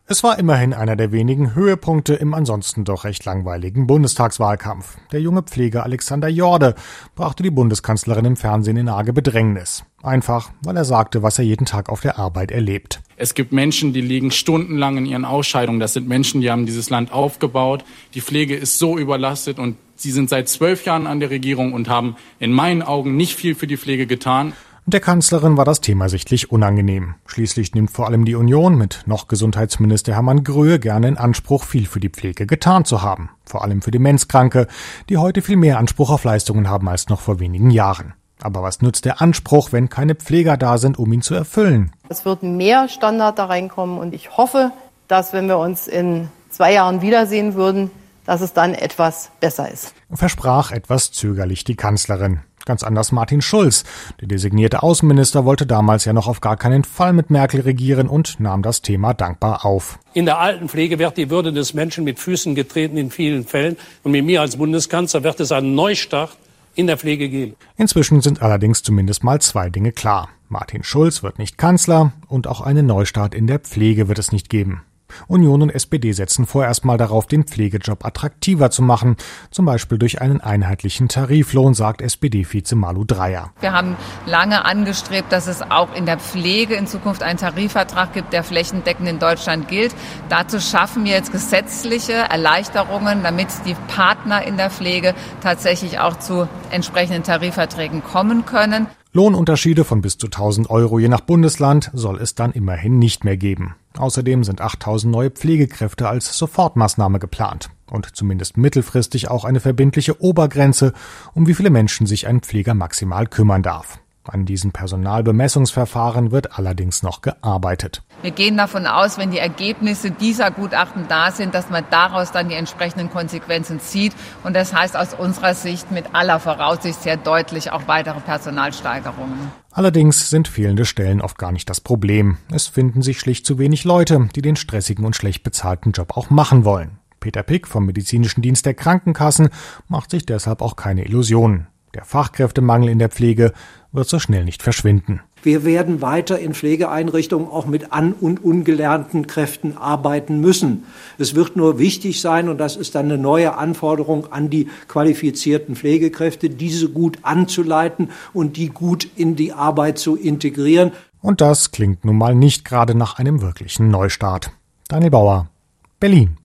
Es war immerhin einer der wenigen Höhepunkte im ansonsten doch recht langweiligen Bundestagswahlkampf. Der junge Pfleger Alexander Jorde brachte die Bundeskanzlerin im Fernsehen in arge Bedrängnis. Einfach, weil er sagte, was er jeden Tag auf der Arbeit erlebt. Es gibt Menschen, die liegen stundenlang in ihren Ausscheidungen. Das sind Menschen, die haben dieses Land aufgebaut. Die Pflege ist so überlastet und sie sind seit 12 Jahren an der Regierung und haben in meinen Augen nicht viel für die Pflege getan. Der Kanzlerin war das Thema sichtlich unangenehm. Schließlich nimmt vor allem die Union mit noch Gesundheitsminister Hermann Gröhe gerne in Anspruch, viel für die Pflege getan zu haben. Vor allem für Demenzkranke, die heute viel mehr Anspruch auf Leistungen haben als noch vor wenigen Jahren. Aber was nützt der Anspruch, wenn keine Pfleger da sind, um ihn zu erfüllen? Es wird mehr Standard da reinkommen und ich hoffe, dass wenn wir uns in 2 Jahren wiedersehen würden, dass es dann etwas besser ist. Versprach etwas zögerlich die Kanzlerin. Ganz anders Martin Schulz. Der designierte Außenminister wollte damals ja noch auf gar keinen Fall mit Merkel regieren und nahm das Thema dankbar auf. In der Altenpflege wird die Würde des Menschen mit Füßen getreten in vielen Fällen. Und mit mir als Bundeskanzler wird es einen Neustart in der Pflege geben. Inzwischen sind allerdings zumindest mal 2 Dinge klar. Martin Schulz wird nicht Kanzler und auch einen Neustart in der Pflege wird es nicht geben. Union und SPD setzen vorerst mal darauf, den Pflegejob attraktiver zu machen, zum Beispiel durch einen einheitlichen Tariflohn, sagt SPD-Vize Malu Dreyer. Wir haben lange angestrebt, dass es auch in der Pflege in Zukunft einen Tarifvertrag gibt, der flächendeckend in Deutschland gilt. Dazu schaffen wir jetzt gesetzliche Erleichterungen, damit die Partner in der Pflege tatsächlich auch zu entsprechenden Tarifverträgen kommen können. Lohnunterschiede von bis zu 1.000 € je nach Bundesland soll es dann immerhin nicht mehr geben. Außerdem sind 8.000 neue Pflegekräfte als Sofortmaßnahme geplant. Und zumindest mittelfristig auch eine verbindliche Obergrenze, um wie viele Menschen sich ein Pfleger maximal kümmern darf. An diesen Personalbemessungsverfahren wird allerdings noch gearbeitet. Wir gehen davon aus, wenn die Ergebnisse dieser Gutachten da sind, dass man daraus dann die entsprechenden Konsequenzen zieht. Und das heißt aus unserer Sicht mit aller Voraussicht sehr deutlich auch weitere Personalsteigerungen. Allerdings sind fehlende Stellen oft gar nicht das Problem. Es finden sich schlicht zu wenig Leute, die den stressigen und schlecht bezahlten Job auch machen wollen. Peter Pick vom Medizinischen Dienst der Krankenkassen macht sich deshalb auch keine Illusionen. Der Fachkräftemangel in der Pflege wird so schnell nicht verschwinden. Wir werden weiter in Pflegeeinrichtungen auch mit an- und ungelernten Kräften arbeiten müssen. Es wird nur wichtig sein, und das ist dann eine neue Anforderung an die qualifizierten Pflegekräfte, diese gut anzuleiten und die gut in die Arbeit zu integrieren. Und das klingt nun mal nicht gerade nach einem wirklichen Neustart. Daniel Bauer, Berlin.